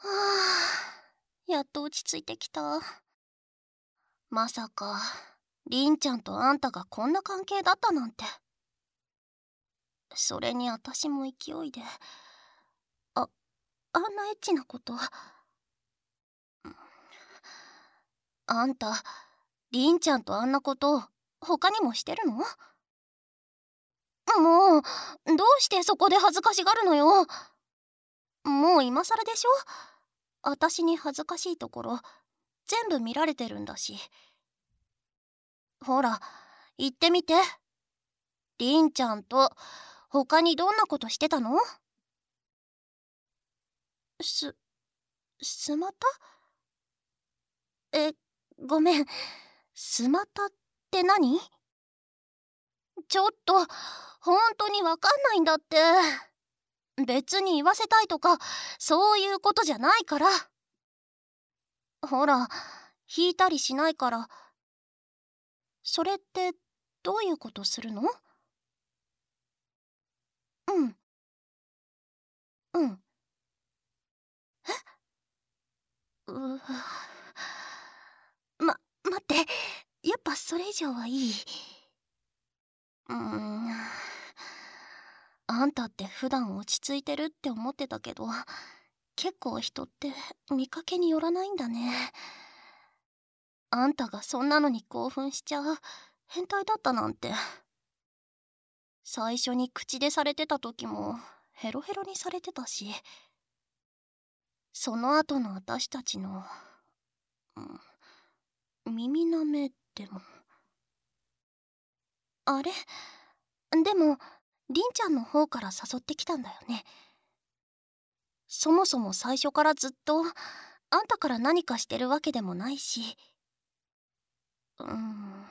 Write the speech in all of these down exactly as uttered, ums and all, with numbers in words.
あ、やっと落ち着いてきた。まさかりんちゃんとあんたがこんな関係だったなんて。それに私も勢いでああんなエッチなこと。あんたりんちゃんとあんなこと他にもしてるの？もうどうしてそこで恥ずかしがるのよ。もう今更でしょ。私に恥ずかしいところ全部見られてるんだし。ほら言ってみて。りんちゃんと他にどんなことしてたの？すスマタ？え、ごめん、スマタって何？ちょっと本当にわかんないんだって。別に言わせたいとかそういうことじゃないから。ほら引いたりしないから。それってどういうことするの？うんうん。うま待って、やっぱそれ以上はいい。うーん、あんたって普段落ち着いてるって思ってたけど、結構人って見かけによらないんだね。あんたがそんなのに興奮しちゃう変態だったなんて。最初に口でされてた時もヘロヘロにされてたし、その後の私たちの、うん、耳なめでも。あれでもりんちゃんの方から誘ってきたんだよね。そもそも最初からずっとあんたから何かしてるわけでもないし。うーん、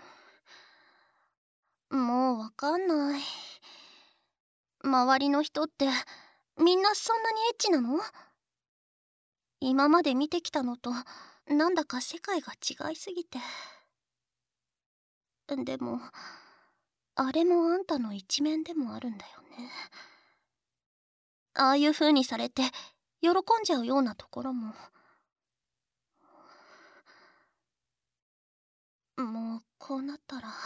もうわかんない。周りの人ってみんなそんなにエッチなの？今まで見てきたのとなんだか世界が違いすぎて。でもあれもあんたの一面でもあるんだよね。ああいう風にされて喜んじゃうようなところも。もうこうなったら。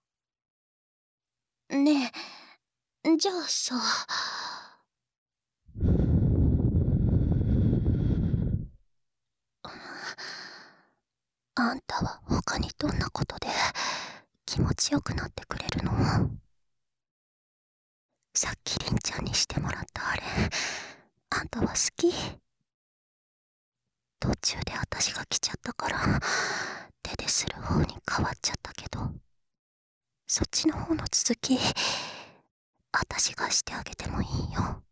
ねえ、じゃあさ、あんたは他にどんなことで気持ちよくなってくれるの？さっきりんちゃんにしてもらったあれ、あんたは好き？途中で私が来ちゃったから手でする方に変わっちゃったけど、そっちの方の続き私がしてあげてもいいよ。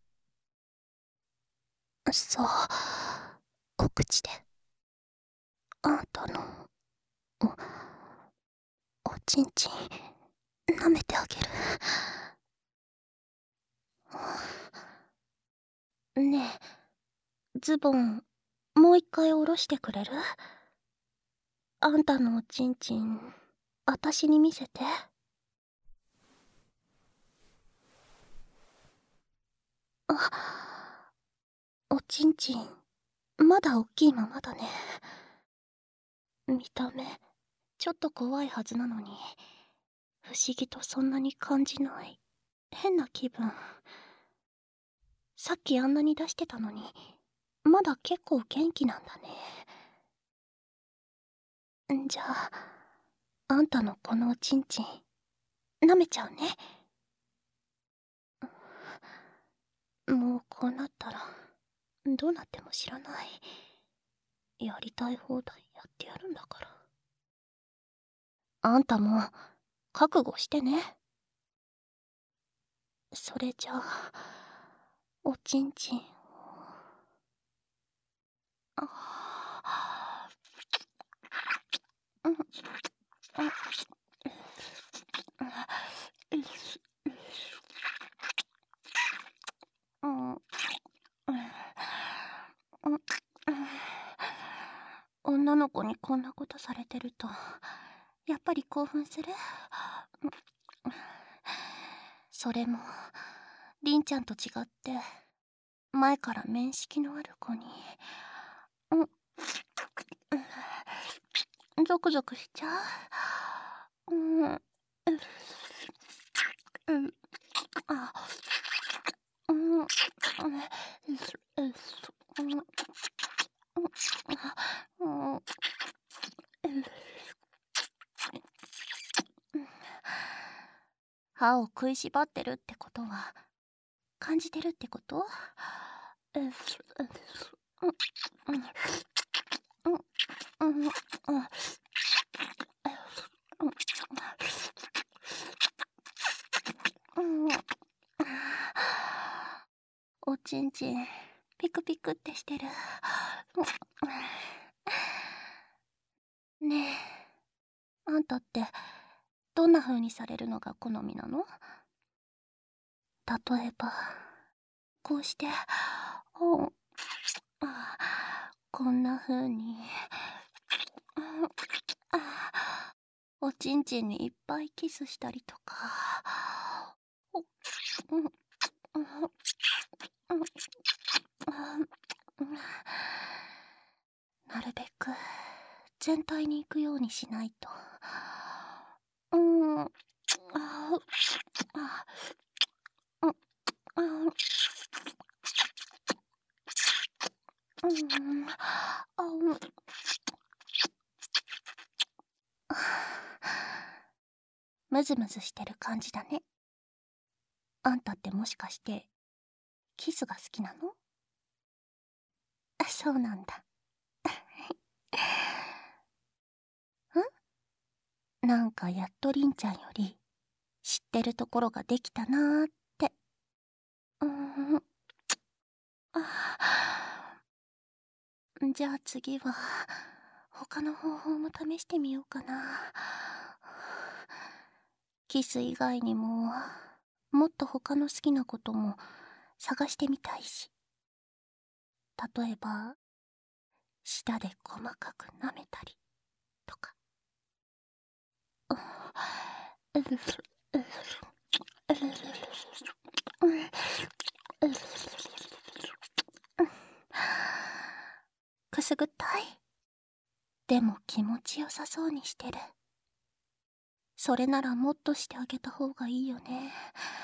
そう、お口であんたのおおちんちん舐めてあげる。ねえ、ズボンもう一回下ろしてくれる？あんたのおちんちんあたしに見せて。あ、おちんちんまだおっきいままだね。見た目ちょっと怖いはずなのに不思議とそんなに感じない。変な気分。さっきあんなに出してたのにまだ結構元気なんだね。んじゃああんたのこのおちんちん舐めちゃうね。もうこうなったらどうなっても知らない。やりたい放題やってやるんだから。あんたも覚悟してね。それじゃあおちんちんあうんうんうん女の子にこんなことされてるとやっぱり興奮する？それもりんちゃんと違って前から面識のある子にゾクゾクしちゃう。うん。うん。あ。うん。うん。うん。歯を食いしばってるってことは感じてるってこと？うん。うん。うん。うん。うん。おちんちんピクピクってしてる。ねえ、あんたってどんな風にされるのが好みなの？例えばこうして、うん、あこんな風に、うん、あおちんちんにいっぱいキスしたりとか、おうん、うん、うん、うん、なるべく全体に行くようにしないと。うん、ああ、あ、うん、あ、うん、あ、うん。ムズムズしてる感じだね。あんたってもしかしてキスが好きなの？あ、そうなんだ。ん？なんかやっとりんちゃんより知ってるところができたなーって。うーん。あーじゃあ次は他の方法も試してみようかな。キス以外にももっと他の好きなことも探してみたいし。例えば舌で細かく舐めたりとか。くすぐったい。でも気持ちよさそうにしてる。それならもっとしてあげた方がいいよね。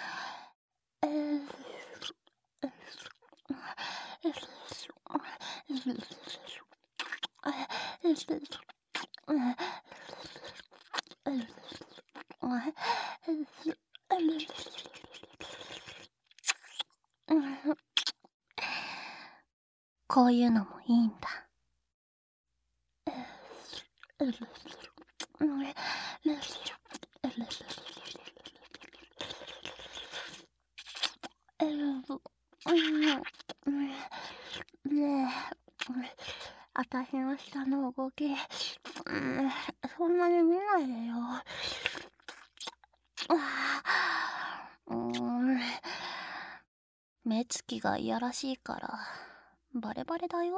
こういうのもいいんだ。あたしの下の動き、うん、そんなに見ないでよ。うん、目つきがいやらしいからバレバレだよ。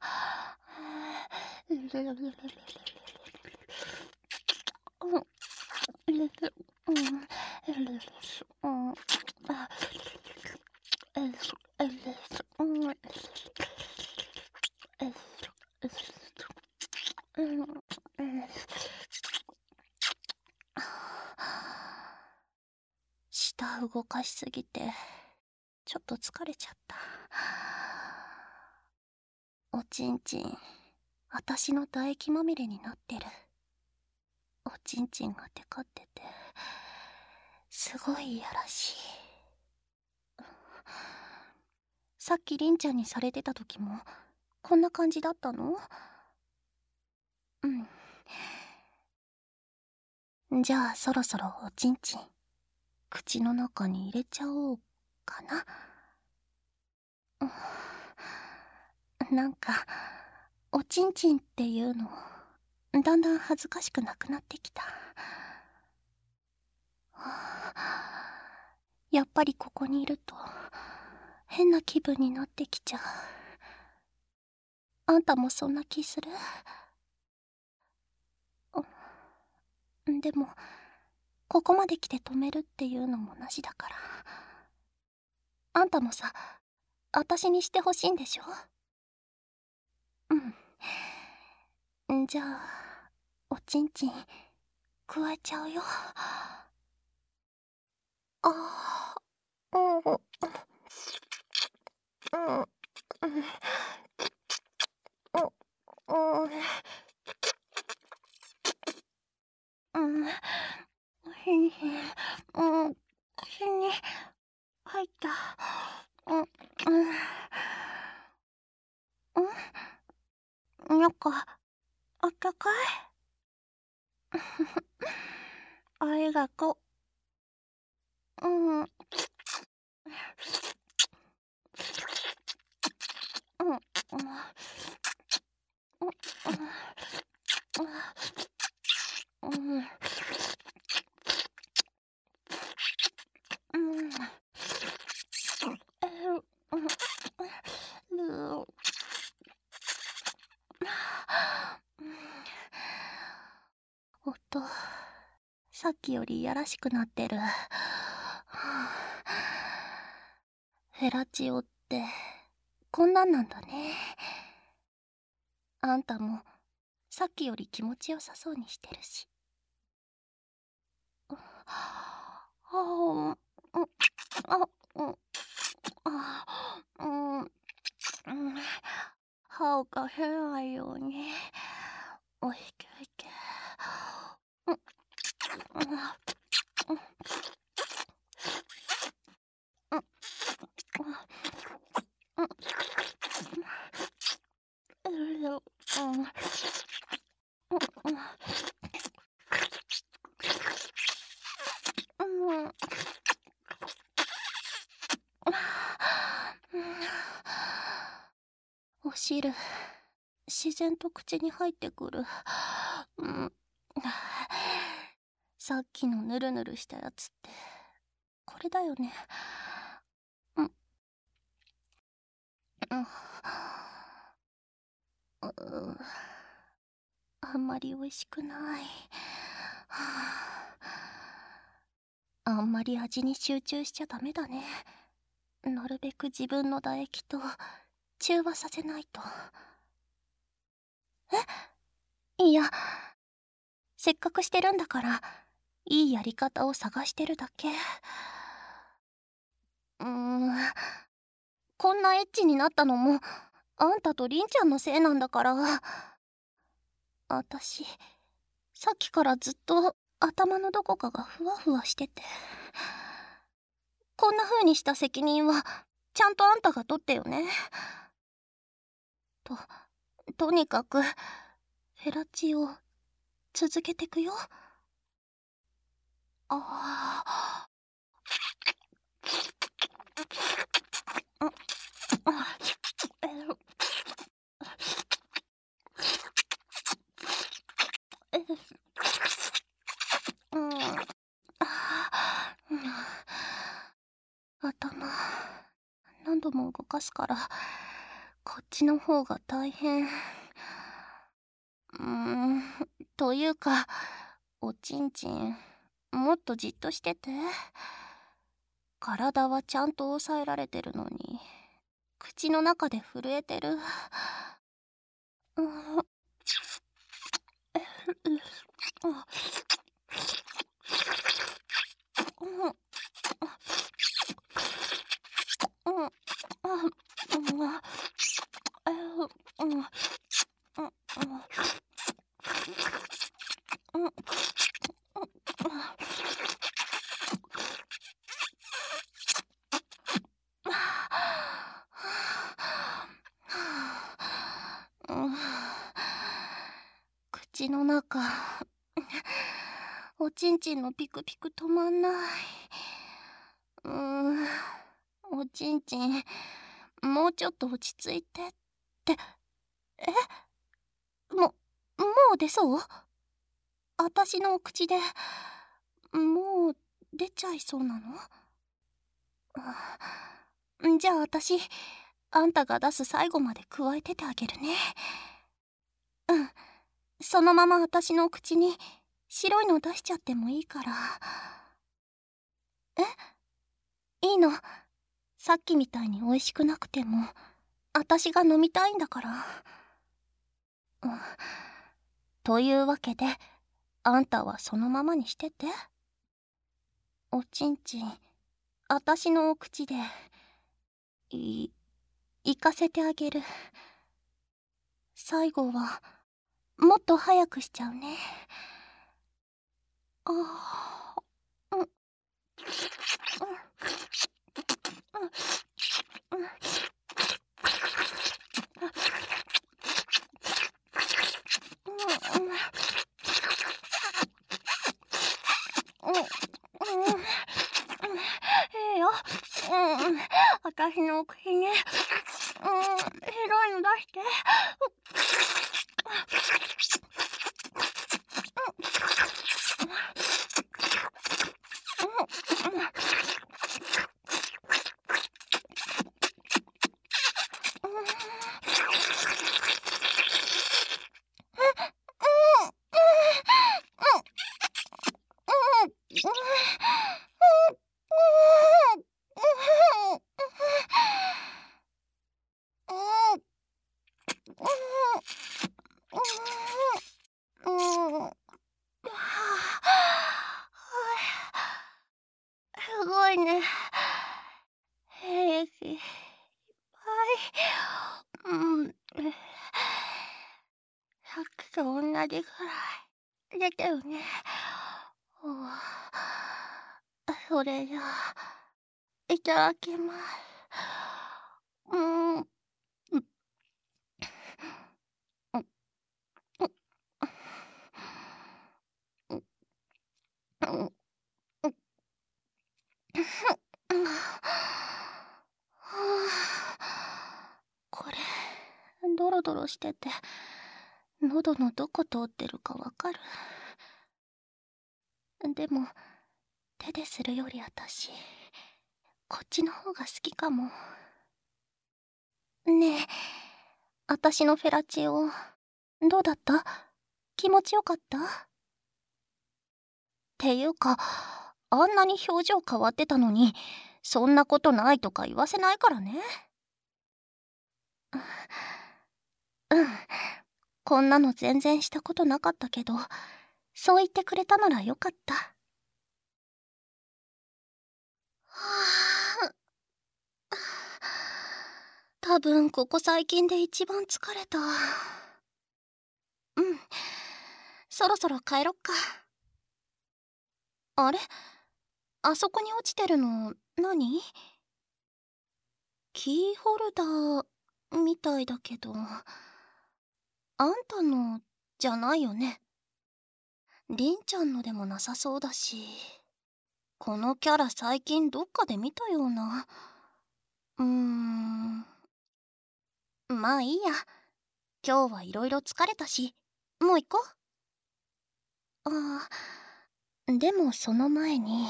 舌動かしすぎてちょっと疲れちゃった。おちんちんあたしの唾液まみれになってる。おちんちんがテカっててすごいいやらしい。さっきりんちゃんにされてた時もこんな感じだったの？うんじゃあそろそろおちんちん口の中に入れちゃおうかな。うん、なんかおちんちんっていうのだんだん恥ずかしくなくなってきた。やっぱりここにいると変な気分になってきちゃう。あんたもそんな気する？でもここまで来て止めるっていうのもなしだから。あんたもさあたしにしてほしいんでしょ？うんじゃあおちんちんくわえちゃうよ。あー、うん、うん、うん、うん、うん、うん、へんへん、うん、口に入った。うん、うん、うん、なんか、あったかい。ありがとう。うん、うん、うん、うん、うん、うん、うん、おっと、さっきよりいやらしくなってる。フェラチオってこんなんなんだね。あんたもさっきより気持ちよさそうにしてるし。ああ、うん、あ、うん、あ、うん、うん、歯をかけないように。おいけいけ。うん、うん、うん、うん、うん、うん、うん、お汁自然と口に入ってくる。うん、さっきのヌルヌルしたやつってこれだよね。うん、うん、うあんまり美味しくない。あんまり味に集中しちゃダメだね。なるべく自分の唾液と中和させないと。え、いや、せっかくしてるんだからいいやり方を探してるだけ。うーん、こんなエッチになったのもあんたとりんちゃんのせいなんだから。あたしさっきからずっと頭のどこかがふわふわしてて、こんな風にした責任はちゃんとあんたが取ってよね。ととにかくフェラチオ続けてくよ。ああ、うん、あ、えー、えー、うん、あー、うん、頭何度も動かすからこっちの方が大変。うーん、というかおちんちんもっとじっとしてて。体はちゃんと抑えられてるのに口の中で震えてる。うん、うん、うん、うん、うん、うん、うん、うん、うん、口の中おちんちんのピクピク止まんない。うーん、おちんちんもうちょっと落ち着いてって。え、ももう出そう？あたしのお口でもう出ちゃいそうなの？うん、じゃああたしあんたが出す最後まで加えててあげるね。うん、そのままあたしのお口に白いの出しちゃってもいいから。え、いいの。さっきみたいに美味しくなくてもあたしが飲みたいんだから。うん、 というわけで、あんたはそのままにしてて。おちんちん、あたしのお口で、い、行かせてあげる。最後は、もっと早くしちゃうね。ああ、うん、うん、うん、うん、うん、うん、いいよ。うん、あたしの口に、うん、広いの出して。すごいね。兵器いっぱい。うん。さっきと同じくらい出てるね。それじゃあ、いただきます。うん。うん。これ、ドロドロしてて、喉のどこ通ってるかわかる？でも、手でするよりあたし、こっちの方が好きかも。ねえ、あたしのフェラチオ、どうだった？気持ちよかった？っていうか、あんなに表情変わってたのに、そんなことないとか言わせないからね。うん、こんなの全然したことなかったけど、そう言ってくれたならよかった。はあ、多分ここ最近で一番疲れた。うん、そろそろ帰ろっか。あれ、あそこに落ちてるの何？キーホルダーみたいだけど、あんたのじゃないよね。りんちゃんのでもなさそうだし、このキャラ最近どっかで見たような。うーん、まあいいや。今日はいろいろ疲れたし、もう行こう。ああ、でもその前に、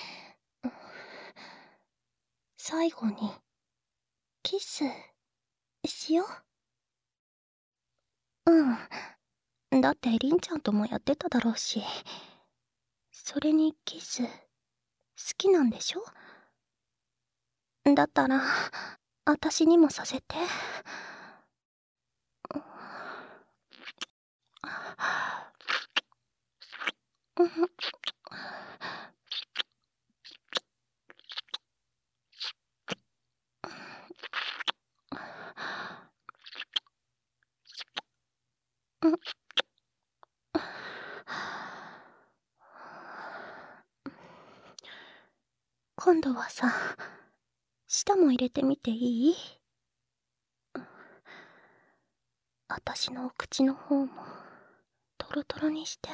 最後にキスしよう。うん。だってりんちゃんともやってただろうし。それにキス、好きなんでしょ？だったら、あたしにもさせて。今度はさ、舌も入れてみていい？あたしのお口の方もトロトロにして。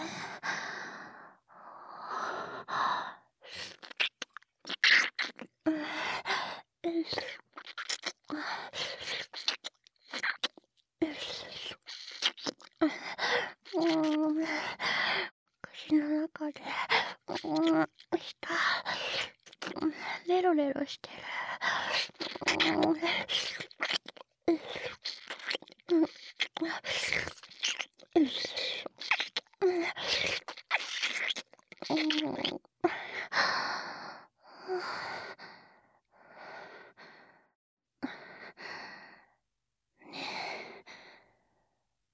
口の中で、うん、舌、レロレロしてる。うん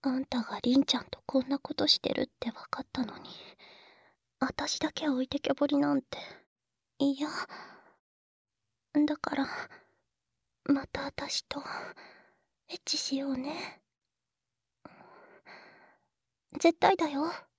あんたがりんちゃんとこんなことしてるって分かったのに、私だけ置いてけぼりなんて嫌だから、また私とエッチしようね。絶対だよ。